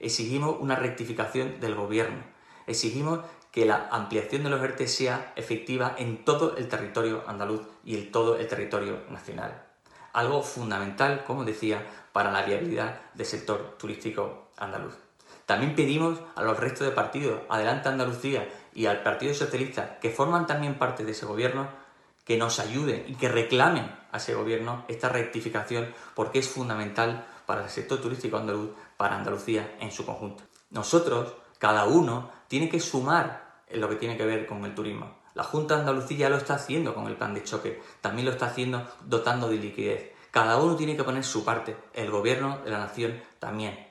Exigimos una rectificación del gobierno. Exigimos que la ampliación de los ERTE sea efectiva en todo el territorio andaluz y en todo el territorio nacional. Algo fundamental, como decía, para la viabilidad del sector turístico andaluz. También pedimos a los restos de partidos, Adelante Andalucía y al Partido Socialista, que forman también parte de ese gobierno, que nos ayuden y que reclamen a ese gobierno esta rectificación, porque es fundamental para el sector turístico andaluz, para Andalucía en su conjunto. Nosotros, cada uno, tiene que sumar en lo que tiene que ver con el turismo. La Junta de Andalucía ya lo está haciendo con el plan de choque, también lo está haciendo dotando de liquidez. Cada uno tiene que poner su parte, el gobierno de la nación también.